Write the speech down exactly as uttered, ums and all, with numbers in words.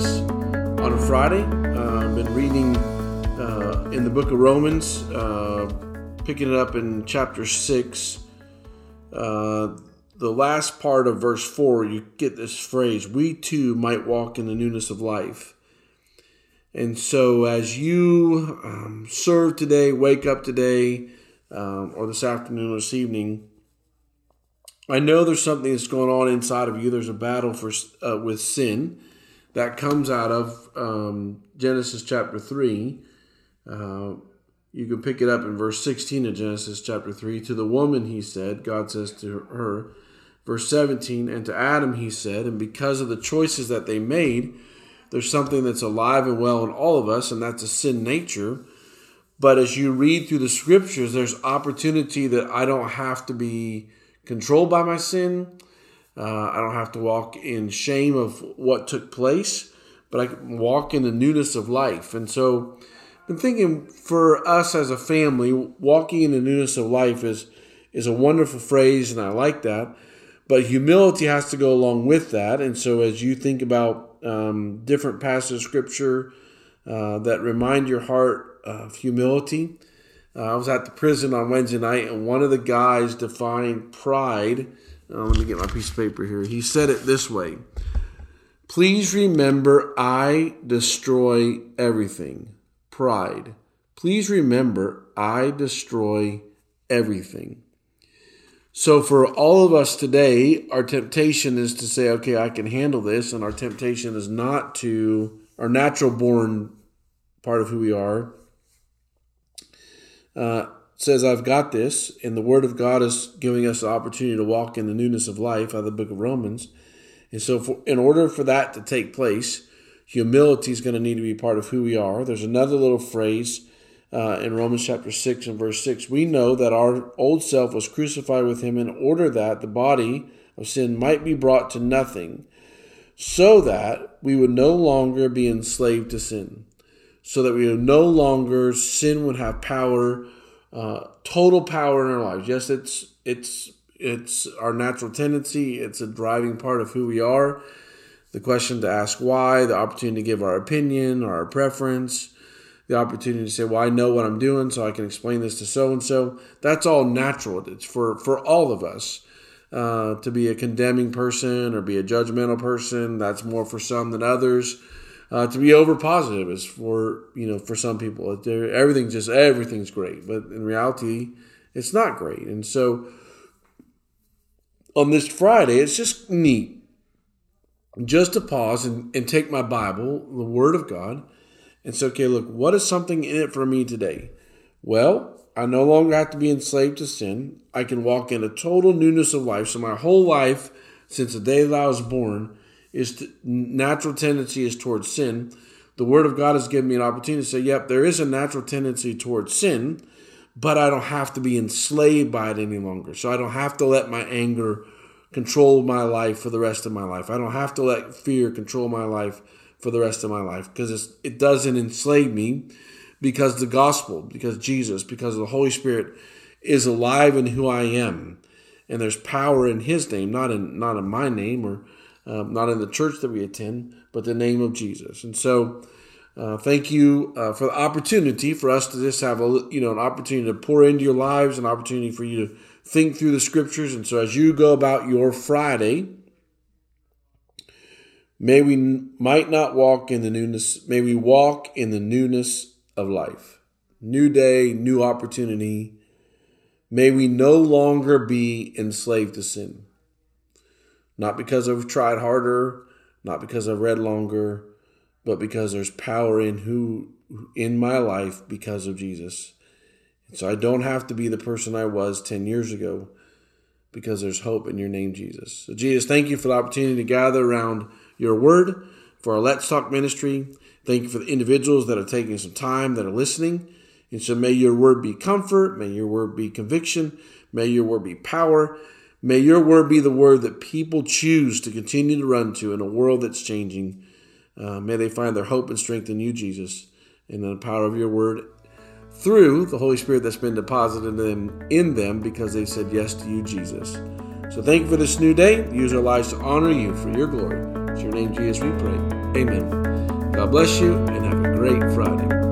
us on a Friday. Uh, I've been reading uh, in the book of Romans, uh, picking it up in chapter six. Uh, the last part of verse four, you get this phrase, we too might walk in the newness of life. And so as you um, serve today, wake up today, um, or this afternoon or this evening, I know there's something that's going on inside of you. There's a battle for uh, with sin that comes out of um, Genesis chapter three. Uh, you can pick it up in verse sixteen of Genesis chapter three. To the woman, he said, God says to her, verse seventeen, and to Adam, he said, and because of the choices that they made, there's something that's alive and well in all of us, and that's a sin nature. But as you read through the scriptures, there's opportunity that I don't have to be controlled by my sin. Uh, I don't have to walk in shame of what took place, but I can walk in the newness of life. And so I've been thinking for us as a family, walking in the newness of life is, is a wonderful phrase, and I like that. But humility has to go along with that. And so as you think about um, different passages of scripture uh, that remind your heart of humility, Uh, I was at the prison on Wednesday night, and one of the guys defined pride. Uh, let me get my piece of paper here. He said it this way. Please remember, I destroy everything. Pride. Please remember, I destroy everything. So for all of us today, our temptation is to say, okay, I can handle this. And our temptation is not to, our natural born part of who we are, Uh, says, I've got this, and the Word of God is giving us the opportunity to walk in the newness of life out of the book of Romans. And so for, in order for that to take place, humility is going to need to be part of who we are. There's another little phrase uh, in Romans chapter six and verse six. We know that our old self was crucified with him in order that the body of sin might be brought to nothing, so that we would no longer be enslaved to sin. So that we would no longer, sin would have power, uh, total power in our lives. Yes, it's it's it's our natural tendency. It's a driving part of who we are. The question to ask why, the opportunity to give our opinion or our preference, the opportunity to say, well, I know what I'm doing, so I can explain this to so-and-so. That's all natural. It's for, for all of us. Uh, to be a condemning person or be a judgmental person, that's more for some than others. Uh, to be over positive is for, you know, for some people. Everything's just, everything's great. But in reality, it's not great. And so on this Friday, it's just neat just to pause and, and take my Bible, the Word of God, and say, okay, look, what is something in it for me today? Well, I no longer have to be enslaved to sin. I can walk in a total newness of life. So my whole life, since the day that I was born, is to, natural tendency is towards sin. The Word of God has given me an opportunity to say, yep, there is a natural tendency towards sin, but I don't have to be enslaved by it any longer. So I don't have to let my anger control my life for the rest of my life. I don't have to let fear control my life for the rest of my life, because it doesn't enslave me, because the gospel, because Jesus, because the Holy Spirit is alive in who I am. And there's power in His name, not in not in my name or Um, not in the church that we attend, but the name of Jesus. And so, uh, thank you uh, for the opportunity for us to just have a you know an opportunity to pour into your lives, an opportunity for you to think through the scriptures. And so, as you go about your Friday, may we might not walk in the newness. May we walk in the newness of life. New day, new opportunity. May we no longer be enslaved to sin. Not because I've tried harder, not because I've read longer, but because there's power in who in my life because of Jesus. And so I don't have to be the person I was ten years ago, because there's hope in your name, Jesus. So Jesus, thank you for the opportunity to gather around your word for our Let's Talk ministry. Thank you for the individuals that are taking some time, that are listening. And so may your word be comfort, may your word be conviction, may your word be power. May your word be the word that people choose to continue to run to in a world that's changing. Uh, may they find their hope and strength in you, Jesus, and in the power of your word through the Holy Spirit that's been deposited in them, in them because they said yes to you, Jesus. So thank you for this new day. Use our lives to honor you for your glory. In your name, Jesus, we pray. Amen. God bless you, and have a great Friday.